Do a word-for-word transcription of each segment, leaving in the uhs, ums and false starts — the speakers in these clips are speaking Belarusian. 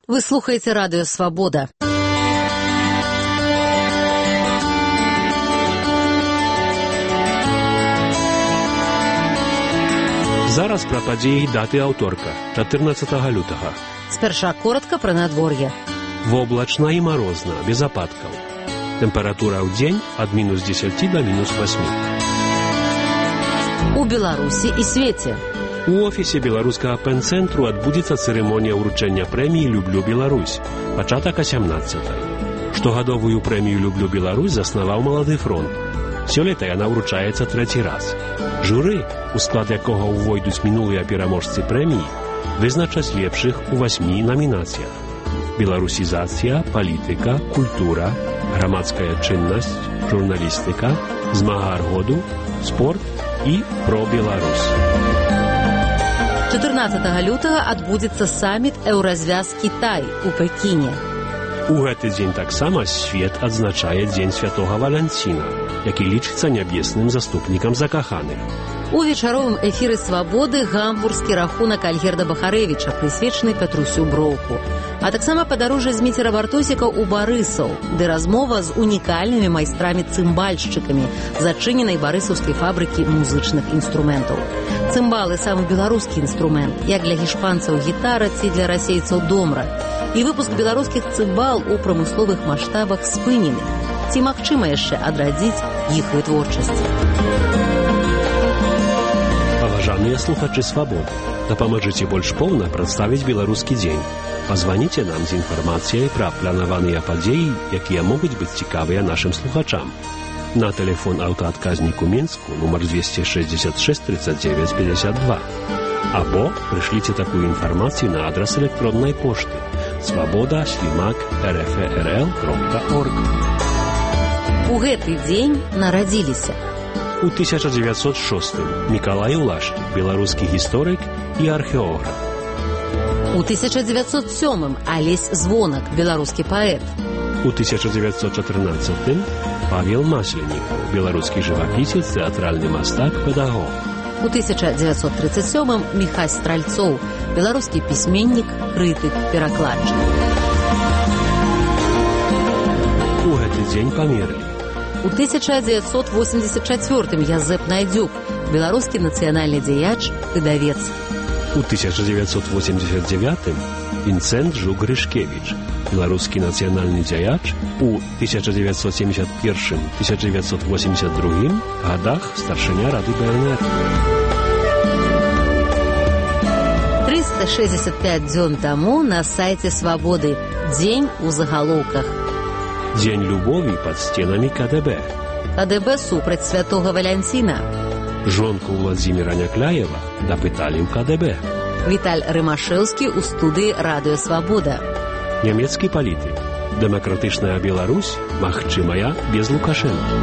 Вы слухаеце радыё «Свабода». Зараз пра падзеі даты аўторка, чатырнаццатага лютага. Спярша коротка пра надвор'е. Воблачна і марозна, без ападкаў. Тэмпература ў дзень ад мінус дзесяці да мінус васьмі. У Беларусі і свеце. У офісе беларускага пэн-цэнтру адбудзецца цырымонія ўручэння прэміі «Люблю Беларусь», пачатак а сямнаццатай. Штогадовую прэмію «Люблю Беларусь» заснаваў «Малады фронт». Сёлета яна ўручаецца трэці раз. Журы, у склад якога ўвойдуць мінулыя пераможцы прэміі, вызначаць лепшых у васьмі намінацыях. Беларусізацыя, палітыка, культура, грамадская чыннасць, журналістыка, змагар году, спорт і про Беларусь. чатырнаццатага лютага адбудзецца саміт «Еўразвяз Кітай» у Пекіне. У гэты дзень таксама свет адзначае дзень святога Валянціна, які лічыцца нябесным заступнікам закаханых. У вечаровым эфіры «Свабоды» гамбургскі рахунак Альгерда Бахарэвіча, прысвечаны Пятрусю Броўку, а таксама падарожжа Зміцера Бартосіка ў Барысаў, ды размова з унікальнымі майстрамі-цымбальшчыкамі зачыненай барысаўскай фабрыкі музычных інструментаў. Цымбалы – самы беларускі інструмент, як для гішпанцаў гітара ці для расейцаў домра. І выпуск беларускіх цымбал у прамысловых маштабах спынены. Ці магчыма яшчэ адрадзіць іх вытворчасць? Паважаныя слухачы «Свабоды», дапамажыце больш поўна прадставіць беларускі дзень. Пазваніце нам з інфармацыяй пра планаваныя падзеі, якія могуць быць цікавыя нашым слухачам. На тэлефон аўтаадказніку Мінску нумар двести шестьдесят шесть тридцать девять пятьдесят два. Або прышліце такую інфармацыю на адрас электроннай пошты свабода слімак эр эф эр эл кропка орг. У гэты дзень нарадзіліся. У тысяча дзевяцьсот шостым Мікалай Улашчык, беларускі гісторык і археограф. У тысяча дзевяцьсот сёмым Алесь Звонак, беларускі паэт. У тысяча дзевяцьсот чатырнаццатым Павел Масленікаў, беларускі жывапісец, тэатральны мастак, педагог. У тысяча дзевяцьсот тридцать сёмым Міхась Стральцоў, беларускі пісьменнік, крытык, перакладчык. У гэты дзень памерлі. У тысяча дзевяцьсот восемьдесят чацвёртым Язэп Найдзюк, беларускі нацыянальны дзеяч, выдавец. У тысяча дзевяцьсот восемьдесят девятым Вінцэнт Жук-Грышкевіч, беларускі нацыянальны дзеяч, у тысяча дзевяцьсот семьдесят первым — тысяча дзевяцьсот восемьдесят другім гадах старшыня Рады бэ эн эр. триста шестьдесят пять дзён таму на сайце «Свабоды» дзень у загалоўках. Дзень любові пад сценамі ка дэ бэ. ка дэ бэ супраць святога Валянціна. Жонку Владзіміра Някляева дапыталі ў ка дэ бэ. Віталь Рымашэўскі ў студыі «Радыё Свабода». Нямецкі палітык. Дэмакратычная Беларусь магчымая без Лукашэнкі.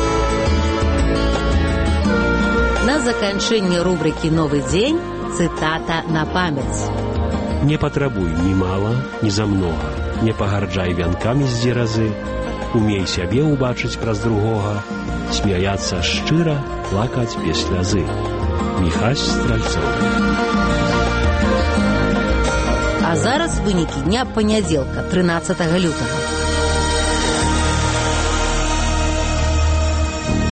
На заканчэнне рубрыкі «Новы дзень» цытата на памяць. Не патрабуй ні мала, ні замнога. Не пагарджай вянкамі з дзеразы. Умей сябе ўбачыць праз другога. Смяяцца шчыра, плакаць без слязы. Міхась Стральцоў. А зараз вынікі дня панядзелка, трынаццатага лютага.